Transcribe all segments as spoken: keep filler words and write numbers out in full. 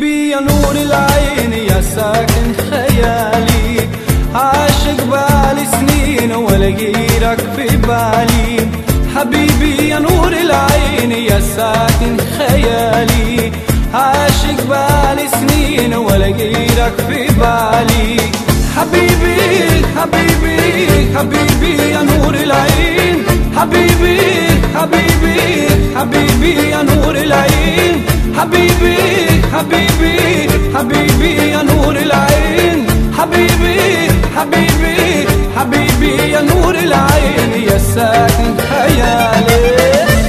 حبيبي يا نور العين يا ساكن خيالي، عاشق بالي سنين ولا غيرك في بالي. حبيبي يا نور العين يا ساكن خيالي، عاشق بالي سنين ولا غيرك في بالي. حبيبي حبيبي حبيبي يا نور العين، حبيبي حبيبي حبيبي يا نور العين، حبيبي حبيبي حبيبي يا نور العين، حبيبي حبيبي حبيبي يا نور العين يا ساكن خيالي.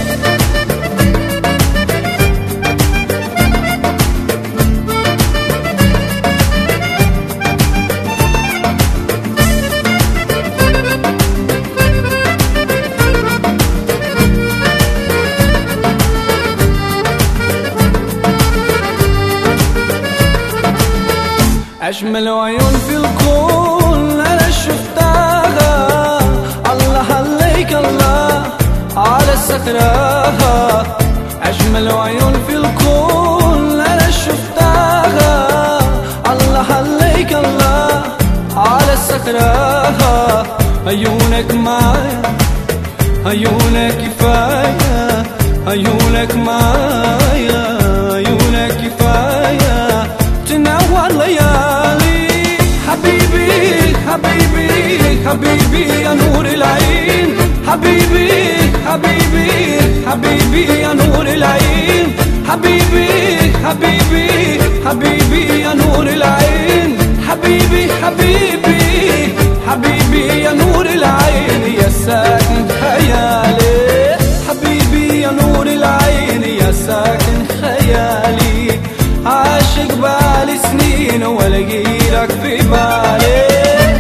أجمل عيون في الكون أنا شفتها، الله عليك الله على سحرها. أجمل عيون في الكون أنا شفتها، الله عليك الله على سحرها. عيونك معايا عيونك كفاية، عيونك معايا عيونك كفاية تنور ليالي. حبيبي حبيبي حبيبي يا نور العين، حبيبي حبيبي حبيبي يا نور العين، حبيبي حبيبي حبيبي يا نور العين، حبيبي حبيبي حبيبي يا نور العين يا ساكن خيالي. حبيبي يا نور العين يا ساكن خيالي، عاشق بالي سنين ولا غيرك في بالي.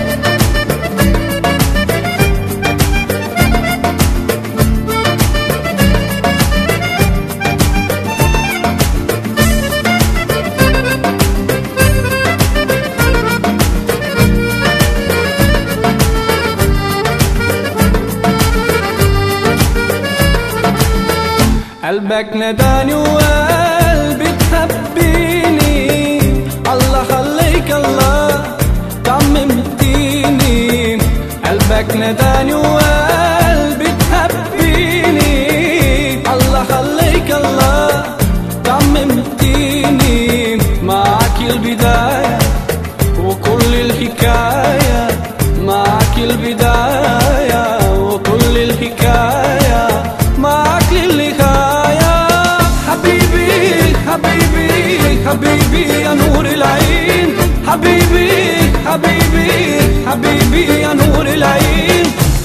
قلبك نداني وقلبي تحبيني، الله عليك الله طممتيني. قلبك نداني وقلبي تحبيني، الله عليك الله طممتيني. معك البداية وكل الحكاية، معك البداية وكل الحكاية، معك للغاية. حبيبي حبيبي حبيبي يا نور العين، حبيبي حبيبي حبيبي يا نور العين.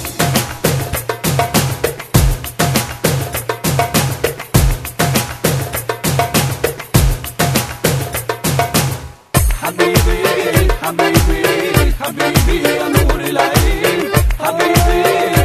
حبيبي حبيبي حبيبي يا نور العين، حبيبي